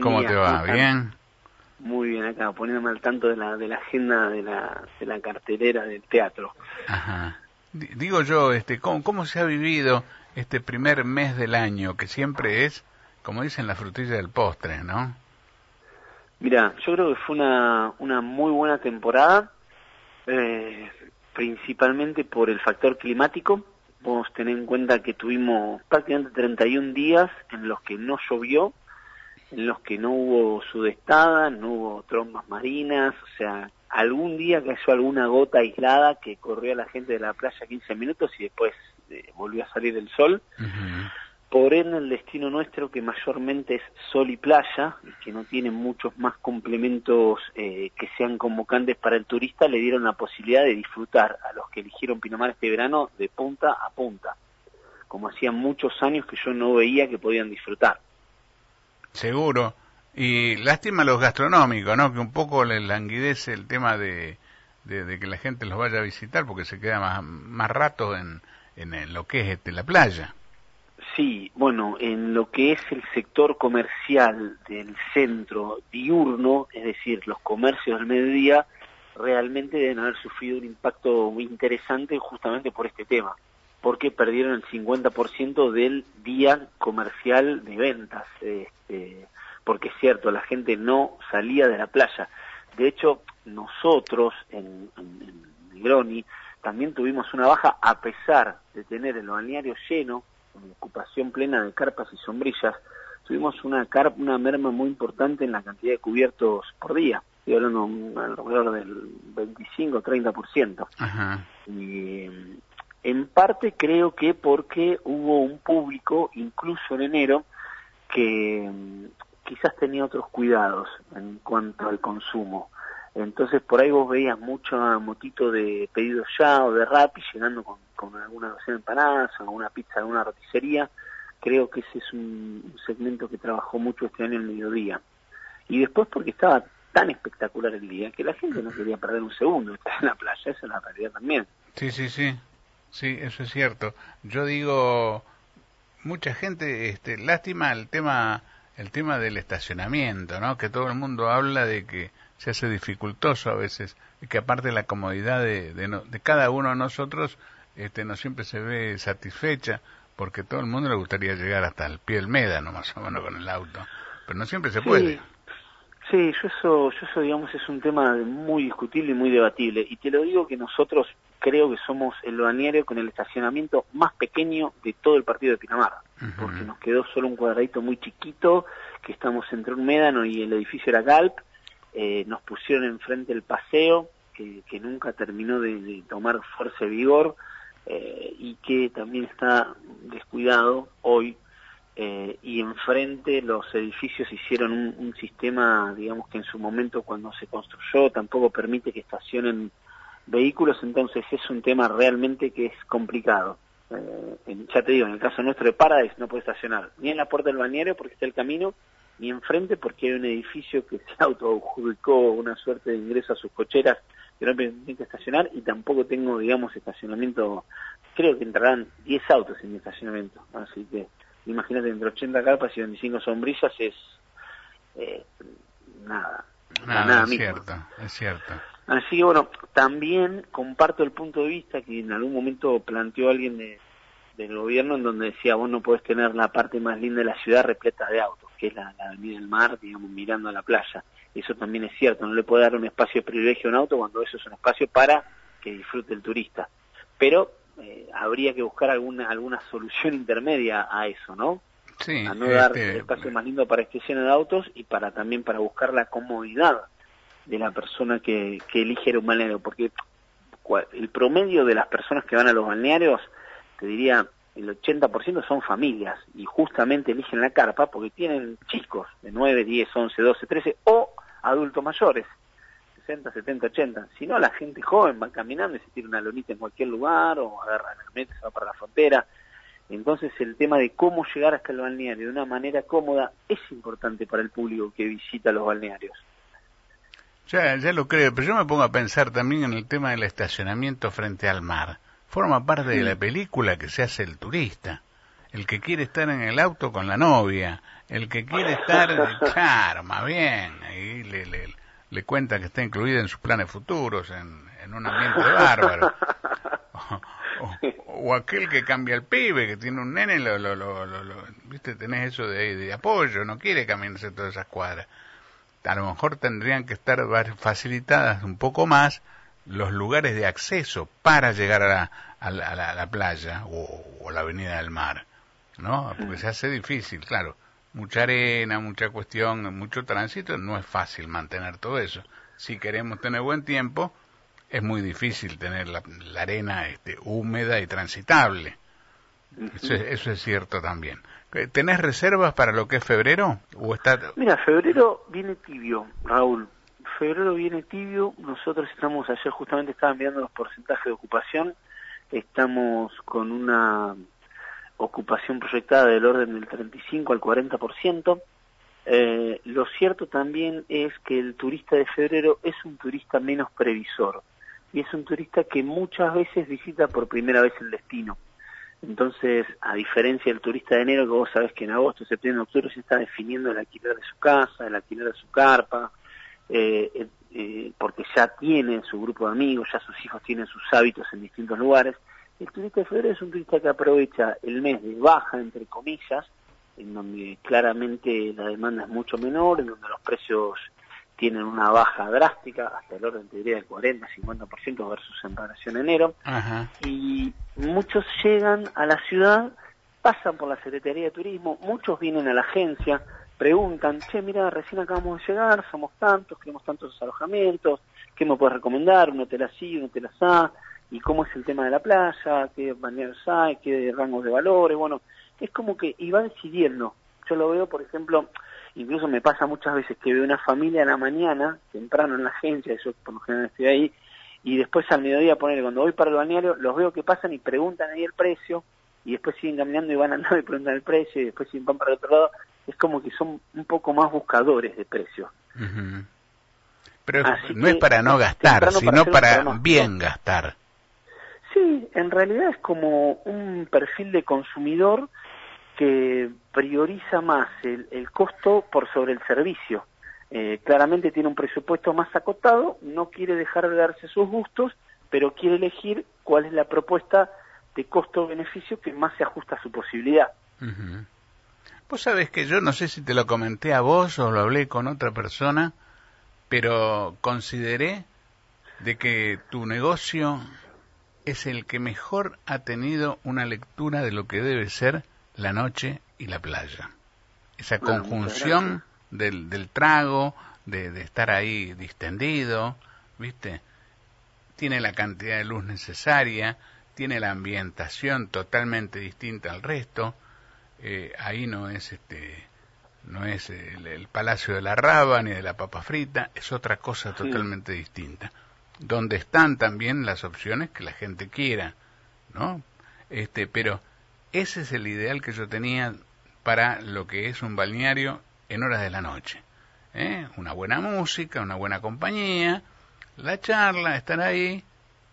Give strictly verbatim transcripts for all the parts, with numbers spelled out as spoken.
Buen ¿Cómo día. te va? ¿Bien? Muy bien, acá poniéndome al tanto de la de la agenda de la de la cartelera del teatro. Ajá. D- Digo yo, este, ¿cómo, cómo se ha vivido este primer mes del año, que siempre es, como dicen, la frutilla del postre, ¿no? Mira, yo creo que fue una una muy buena temporada, eh, principalmente por el factor climático. Vos tenés en cuenta que tuvimos prácticamente treinta y un días en los que no llovió, en los que no hubo sudestada, no hubo trombas marinas, o sea, algún día cayó alguna gota aislada que corrió a la gente de la playa quince minutos y después eh, volvió a salir el sol. Ujú. Por ende, el destino nuestro, que mayormente es sol y playa, y que no tiene muchos más complementos eh, que sean convocantes para el turista, le dieron la posibilidad de disfrutar a los que eligieron Pinamar este verano de punta a punta, como hacían muchos años que yo no veía que podían disfrutar. Seguro. Y lástima los gastronómicos, ¿no? Que un poco le languidece el tema de, de, de que la gente los vaya a visitar porque se queda más, más rato en, en, en lo que es este, la playa. Sí, bueno, en lo que es el sector comercial del centro diurno, es decir, los comercios del mediodía, realmente deben haber sufrido un impacto muy interesante justamente por este tema, porque perdieron el cincuenta por ciento del día comercial de ventas, este, porque es cierto, la gente no salía de la playa. De hecho, nosotros en, en, en Negroni también tuvimos una baja a pesar de tener el balneario lleno, con ocupación plena de carpas y sombrillas. Tuvimos una car una merma muy importante en la cantidad de cubiertos por día, estoy hablando um, alrededor del veinticinco a treinta por ciento. Ajá. Y en parte creo que porque hubo un público, incluso en enero, que um, quizás tenía otros cuidados en cuanto al consumo. Entonces por ahí vos veías mucho motito de pedido ya o de Rappi llegando con, con alguna docena de empanadas o alguna pizza de alguna roticería. Creo que ese es un, un segmento que trabajó mucho este año al mediodía. Y después porque estaba tan espectacular el día que la gente no quería perder un segundo de estar en la playa, esa es la realidad también. Sí, sí, sí. Sí, eso es cierto. Yo digo, mucha gente, este, lástima el tema, el tema del estacionamiento, ¿no? Que todo el mundo habla de que se hace dificultoso a veces, y que aparte de la comodidad de, de, no- de cada uno de nosotros, este, no siempre se ve satisfecha, porque todo el mundo le gustaría llegar hasta el pie del médano, más o menos, con el auto, pero no siempre se puede. Sí, sí, yo eso, yo eso digamos es un tema muy discutible y muy debatible. Y te lo digo que nosotros creo que somos el balneario con el estacionamiento más pequeño de todo el partido de Pinamar, porque Ujú. nos quedó solo un cuadradito muy chiquito, que estamos entre un médano y el edificio era Galp. Eh, nos pusieron enfrente el paseo, que, que nunca terminó de, de tomar fuerza y vigor, eh, y que también está descuidado hoy. Eh, y enfrente los edificios hicieron un, un sistema, digamos que en su momento cuando se construyó tampoco permite que estacionen vehículos, entonces es un tema realmente que es complicado. Eh, en, ya te digo, en el caso nuestro de Paradise no puede estacionar ni en la puerta del balneario porque está el camino, ni enfrente porque hay un edificio que se autoadjudicó una suerte de ingreso a sus cocheras que no permite estacionar, y tampoco tengo, digamos, estacionamiento. Creo que entrarán diez autos en mi estacionamiento, así que imagínate, entre ochenta carpas y veinticinco sombrillas es eh, nada, la Nada, nada es misma. cierto, es cierto. Así que bueno, también comparto el punto de vista que en algún momento planteó alguien de, del gobierno, en donde decía, vos no podés tener la parte más linda de la ciudad repleta de autos, que es la, la avenida del mar, digamos, mirando a la playa. Eso también es cierto, no le puede dar un espacio de privilegio a un auto cuando eso es un espacio para que disfrute el turista. Pero eh, habría que buscar alguna alguna solución intermedia a eso, ¿no? Sí, A no dar el este, espacio más lindo para este lleno de autos y para también para buscar la comodidad de la persona que, que elige ir a un balneario, porque el promedio de las personas que van a los balnearios, te diría, el ochenta por ciento son familias, y justamente eligen la carpa porque tienen chicos de nueve, diez, once, doce, trece, o adultos mayores, sesenta, setenta, ochenta. Si no, la gente joven va caminando y se tira una lonita en cualquier lugar, o agarra la camioneta y se va para la frontera. Entonces el tema de cómo llegar hasta el balneario de una manera cómoda es importante para el público que visita los balnearios. ya, ya lo creo, pero yo me pongo a pensar también en el tema del estacionamiento frente al mar. Forma parte de Hmm. la película que se hace el turista. el que quiere estar en el auto con la novia, el que quiere estar, claro, más bien, y le, le, le cuenta que está incluida en sus planes futuros, en, en un ambiente bárbaro. O, o, o aquel que cambia el pibe, que tiene un nene, lo, lo, lo, lo, lo viste, tenés eso de, de apoyo, no quiere caminarse todas esas cuadras. A lo mejor tendrían que estar facilitadas un poco más los lugares de acceso para llegar a la, a la, a la, a la playa o, o la avenida del mar, ¿no? Porque se hace difícil, claro. Mucha arena, mucha cuestión, mucho tránsito, no es fácil mantener todo eso. Si queremos tener buen tiempo, es muy difícil tener la, la arena este, húmeda y transitable. Uh-huh. Eso, es, eso es cierto también. ¿Tenés reservas para lo que es febrero? ¿O está... Mira, febrero viene tibio, Raúl. Febrero viene tibio. Nosotros estamos, ayer justamente estaban mirando los porcentajes de ocupación. Estamos con una ocupación proyectada del orden del treinta y cinco al cuarenta por ciento. Eh, lo cierto también es que el turista de febrero es un turista menos previsor. Y es un turista que muchas veces visita por primera vez el destino. Entonces, a diferencia del turista de enero, que vos sabés que en agosto, septiembre, octubre se está definiendo el alquiler de su casa, el alquiler de su carpa, eh, eh, porque ya tiene su grupo de amigos, ya sus hijos tienen sus hábitos en distintos lugares. El turista de febrero es un turista que aprovecha el mes de baja, entre comillas, en donde claramente la demanda es mucho menor, en donde los precios tienen una baja drástica, hasta el orden, te diría, del cuarenta a cincuenta por ciento versus en relación a enero. Ajá. Y muchos llegan a la ciudad, pasan por la Secretaría de Turismo, muchos vienen a la agencia, preguntan, che, mira, recién acabamos de llegar, somos tantos, queremos tantos alojamientos, ¿qué me puedes recomendar? Un hotel así, un hotel asá, y cómo es el tema de la playa, qué balnearios hay, qué rangos de valores, bueno, es como que, y va decidiendo. Yo lo veo, por ejemplo, incluso me pasa muchas veces que veo una familia a la mañana, temprano en la agencia, yo por lo general estoy ahí, y después al mediodía, ponerle, cuando voy para el balneario, los veo que pasan y preguntan ahí el precio, y después siguen caminando y van al lado y preguntan el precio, y después siguen van para el otro lado. Es como que son un poco más buscadores de precios. Uh-huh. Pero Así no es para no gastar, sino para, para bien no. gastar. Sí, en realidad es como un perfil de consumidor que prioriza más el, el costo por sobre el servicio. Eh, claramente tiene un presupuesto más acotado, no quiere dejar de darse sus gustos, pero quiere elegir cuál es la propuesta de costo-beneficio que más se ajusta a su posibilidad. Uh-huh. Vos sabés que yo no sé si te lo comenté a vos o lo hablé con otra persona, pero consideré de que tu negocio es el que mejor ha tenido una lectura de lo que debe ser la noche y la playa. Esa bueno, conjunción del, del trago, de, de estar ahí distendido, ¿viste? Tiene la cantidad de luz necesaria, tiene la ambientación totalmente distinta al resto. Eh, ahí no es este no es el, el Palacio de la Raba ni de la papa frita, es otra cosa totalmente sí. distinta, donde están también las opciones que la gente quiera, ¿no? Este, pero ese es el ideal que yo tenía para lo que es un balneario en horas de la noche, ¿eh? Una buena música, una buena compañía, la charla, estar ahí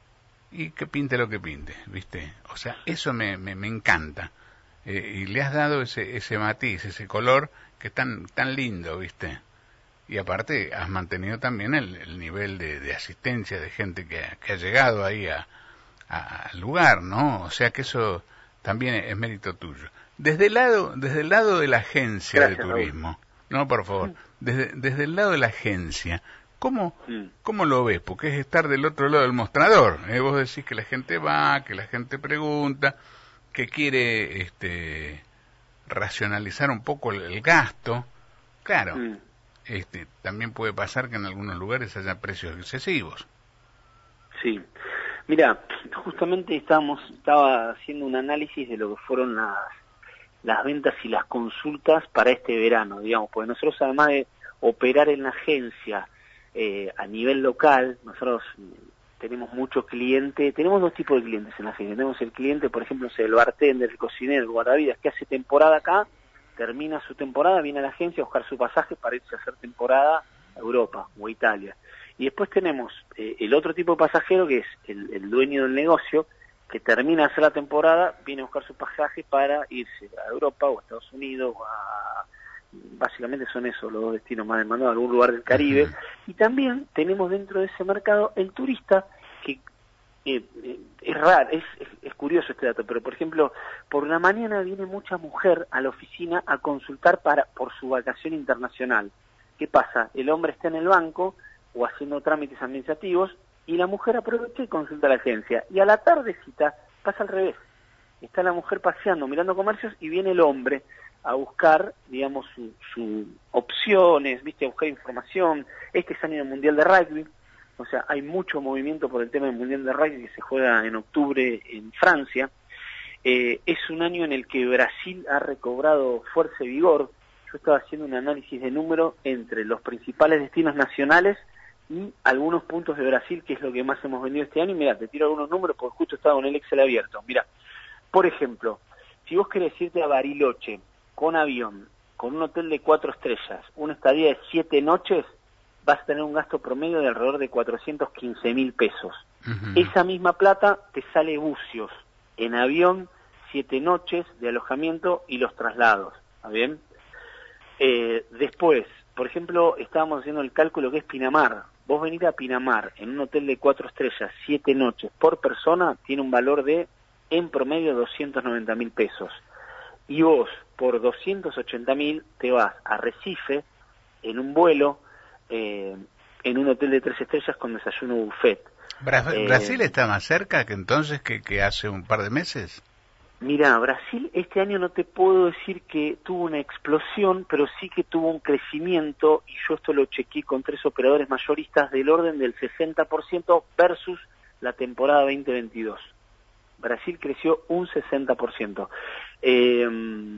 y que pinte lo que pinte, ¿viste? O sea, eso me, me, me encanta. Eh, y le has dado ese ese matiz, ese color que es tan, tan lindo, ¿viste? Y aparte has mantenido también el, el nivel de, de asistencia de gente que, que ha llegado ahí a, a, al lugar, ¿no? O sea que eso también es, es mérito tuyo. Desde el lado, desde el lado de la agencia Gracias, de turismo, Raúl. No, por favor, desde, desde el lado de la agencia, ¿cómo, sí. ¿cómo lo ves? Porque es estar del otro lado del mostrador, ¿eh? Vos decís que la gente va, que la gente pregunta, que quiere este racionalizar un poco el, el gasto. Claro, mm. este también puede pasar que en algunos lugares haya precios excesivos. Sí, mira, justamente estábamos estaba haciendo un análisis de lo que fueron las las ventas y las consultas para este verano, digamos, porque nosotros además de operar en la agencia eh, a nivel local, nosotros tenemos muchos clientes, tenemos dos tipos de clientes en la agencia. Tenemos el cliente, por ejemplo, el bartender, el cocinero, el guardavidas, que hace temporada acá, termina su temporada, viene a la agencia a buscar su pasaje para irse a hacer temporada a Europa o a Italia. Y después tenemos eh, el otro tipo de pasajero, que es el, el dueño del negocio, que termina de hacer la temporada, viene a buscar su pasaje para irse a Europa o a Estados Unidos, o a, básicamente son esos los dos destinos más demandados, algún lugar del Caribe. Uh-huh. Y también tenemos dentro de ese mercado el turista, que eh, eh, es raro, es, es, es curioso este dato, pero por ejemplo, por la mañana viene mucha mujer a la oficina a consultar para por su vacación internacional. ¿Qué pasa? El hombre está en el banco o haciendo trámites administrativos, y la mujer aprovecha y consulta a la agencia. Y a la tardecita pasa al revés. Está la mujer paseando, mirando comercios, y viene el hombre a buscar, digamos, sus su opciones, viste, a buscar información. Este es año del Mundial de Rugby, o sea, hay mucho movimiento por el tema del Mundial de Rugby que se juega en octubre en Francia. Eh, es un año en el que Brasil ha recobrado fuerza y vigor. Yo estaba haciendo un análisis de número entre los principales destinos nacionales y algunos puntos de Brasil, que es lo que más hemos vendido este año. Y mira, te tiro algunos números porque justo estaba con el Excel abierto. Mira, por ejemplo, si vos querés irte a Bariloche con avión, con un hotel de cuatro estrellas, una estadía de siete noches, vas a tener un gasto promedio de alrededor de cuatrocientos quince mil pesos. Uh-huh. Esa misma plata te sale Bucios, en avión, siete noches de alojamiento y los traslados. ¿Está bien? Eh, después, por ejemplo, estábamos haciendo el cálculo que es Pinamar. Vos venir a Pinamar en un hotel de cuatro estrellas, siete noches por persona, tiene un valor de, en promedio, doscientos noventa mil pesos. Y vos, por doscientos ochenta mil, te vas a Recife, en un vuelo, eh, en un hotel de tres estrellas con desayuno buffet. Bra- eh, ¿Brasil está más cerca que entonces que, que hace un par de meses? Mira, Brasil este año no te puedo decir que tuvo una explosión, pero sí que tuvo un crecimiento, y yo esto lo chequeé con tres operadores mayoristas, del orden del sesenta por ciento versus la temporada veinte veintidós. Brasil creció un sesenta por ciento. Eh,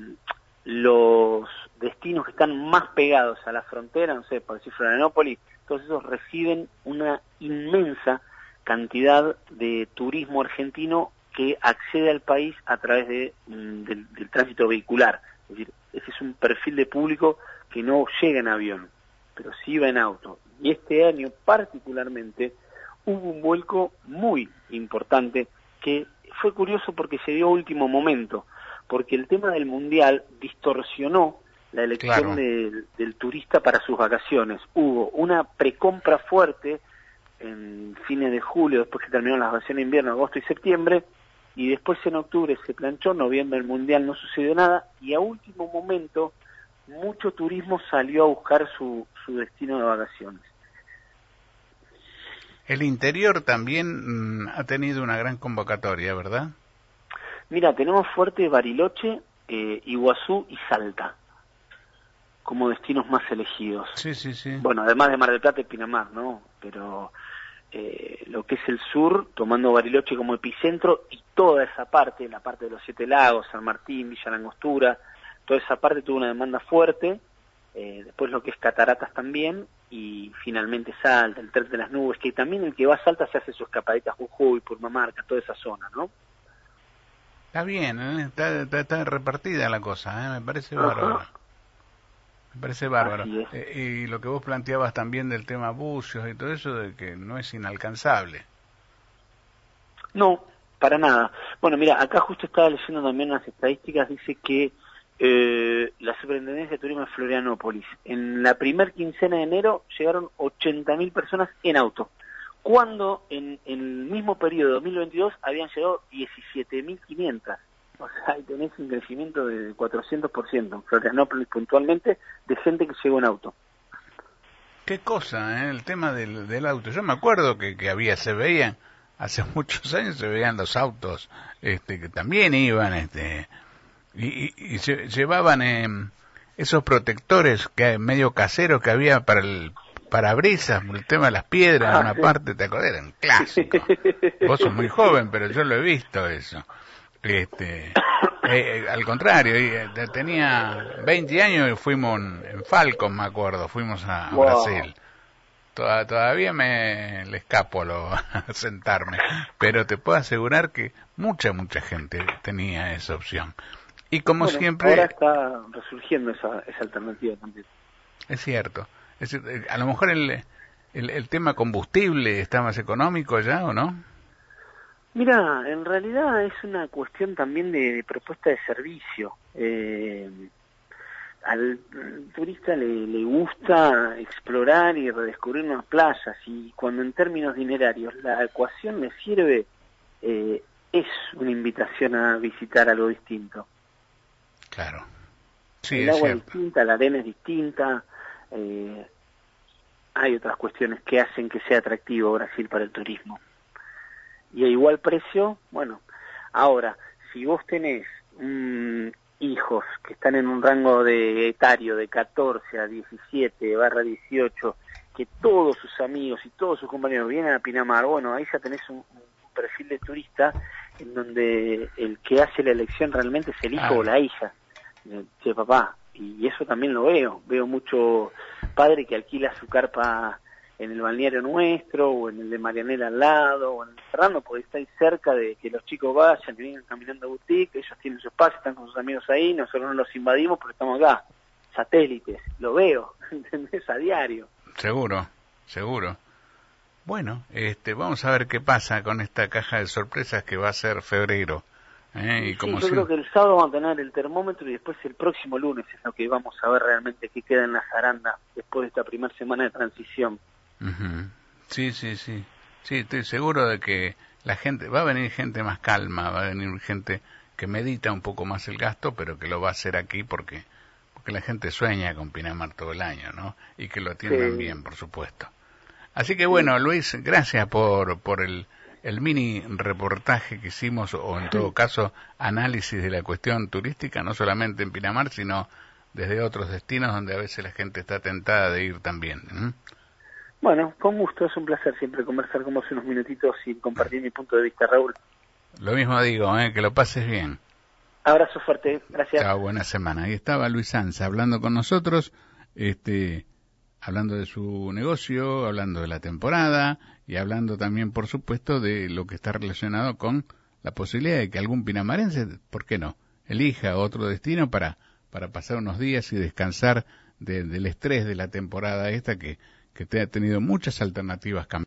los destinos que están más pegados a la frontera, no sé, por decir Florianópolis, todos esos reciben una inmensa cantidad de turismo argentino que accede al país a través de, del, del tránsito vehicular. Es decir, ese es un perfil de público que no llega en avión, pero sí va en auto. Y este año particularmente hubo un vuelco muy importante que fue curioso porque se dio a último momento, porque el tema del Mundial distorsionó la elección claro. del, del turista para sus vacaciones. Hubo una precompra fuerte en fines de julio, después que terminaron las vacaciones de invierno, agosto y septiembre, y después en octubre se planchó, noviembre el Mundial no sucedió nada, y a último momento mucho turismo salió a buscar su, su destino de vacaciones. El interior también mmm, ha tenido una gran convocatoria, ¿verdad? Mira, tenemos fuerte Bariloche, eh, Iguazú y Salta como destinos más elegidos. Sí, sí, sí. Bueno, además de Mar del Plata y Pinamar, ¿no? Pero eh, lo que es el sur, tomando Bariloche como epicentro, y toda esa parte, la parte de los Siete Lagos, San Martín, Villa La Angostura, toda esa parte tuvo una demanda fuerte. Eh, después lo que es Cataratas también, y finalmente Salta, el Tren de las Nubes, que también el que va a Salta se hace su escapadita a Jujuy, Purmamarca, toda esa zona, ¿no? Está bien, ¿eh? está, está, está repartida la cosa, ¿eh? Me parece bárbaro. Uh-huh. Me parece bárbaro. Eh, y lo que vos planteabas también del tema bucios y todo eso, de que no es inalcanzable. No, para nada. Bueno, mira, acá justo estaba leyendo también unas estadísticas, dice que eh, la Superintendencia de Turismo de Florianópolis, en la primer quincena de enero llegaron ochenta mil personas en auto, cuando en, en el mismo periodo de dos mil veintidós habían llegado diecisiete mil quinientas. O sea, ahí tenés un crecimiento de cuatrocientos por ciento en Florianópolis puntualmente, de gente que llegó en auto. Qué cosa, ¿eh? El tema del, del auto. Yo me acuerdo que, que había, se veían, hace muchos años se veían los autos, este, que también iban, este, y, y, y se, llevaban eh, esos protectores que medio caseros que había para el parabrisas, el tema de las piedras, ah, una sí. parte, ¿te acordás? Era un clásico. Vos sos muy joven, pero yo lo he visto eso. Este, eh, al contrario, eh, tenía veinte años y fuimos en Falcon, me acuerdo, fuimos a, a wow. Brasil. Toda, todavía me le escapo a, lo, a sentarme, pero te puedo asegurar que mucha, mucha gente tenía esa opción. Y como bueno, siempre... ahora está resurgiendo esa, esa alternativa también. Es cierto. Es, a lo mejor el, el, el tema combustible está más económico ya, ¿o no? Mira, en realidad es una cuestión también de, de propuesta de servicio. Eh, al turista le, le gusta explorar y redescubrir unas playas, y cuando en términos dinerarios la ecuación le sirve, eh, es una invitación a visitar algo distinto. Claro. Sí, el es agua cierto. es distinta, la arena es distinta, eh, hay otras cuestiones que hacen que sea atractivo Brasil para el turismo. Y a igual precio, bueno, ahora, si vos tenés um, hijos que están en un rango de etario de catorce a diecisiete barra dieciocho, que todos sus amigos y todos sus compañeros vienen a Pinamar, bueno, ahí ya tenés un, un perfil de turista en donde el que hace la elección realmente es el hijo Claro. o la hija. Che, papá, y eso también lo veo, veo mucho padre que alquila su carpa en el balneario nuestro, o en el de Marianela al lado, o en el Serrano, porque está ahí cerca de que los chicos vayan, que vengan caminando a boutique, ellos tienen su espacio, están con sus amigos ahí, nosotros no los invadimos porque estamos acá, satélites, lo veo, ¿entendés? A diario. Seguro, seguro. Bueno, este, vamos a ver qué pasa con esta caja de sorpresas que va a ser febrero. ¿eh? Y Sí, como yo si... creo que el sábado vamos a tener el termómetro y después el próximo lunes es lo que vamos a ver realmente qué queda en la zaranda después de esta primera semana de transición. Uh-huh. Sí, sí, sí. Sí, estoy seguro de que la gente, va a venir gente más calma, va a venir gente que medita un poco más el gasto, pero que lo va a hacer aquí porque porque la gente sueña con Pinamar todo el año, ¿no? Y que lo atiendan Sí, bien, por supuesto. Así que sí. bueno, Luis, gracias por por el el mini reportaje que hicimos, o en todo caso análisis de la cuestión turística, no solamente en Pinamar, sino desde otros destinos donde a veces la gente está tentada de ir también. ¿eh? Bueno, con gusto, es un placer siempre conversar con vos unos minutitos y compartir mi punto de vista, Raúl. Lo mismo digo, ¿eh? Que lo pases bien. Abrazo fuerte, gracias. Chao, buena semana. Ahí estaba Luis Sanz hablando con nosotros, este, hablando de su negocio, hablando de la temporada y hablando también, por supuesto, de lo que está relacionado con la posibilidad de que algún pinamarense, ¿por qué no?, elija otro destino para, para pasar unos días y descansar de, del estrés de la temporada esta que, que te ha tenido muchas alternativas cambiadas.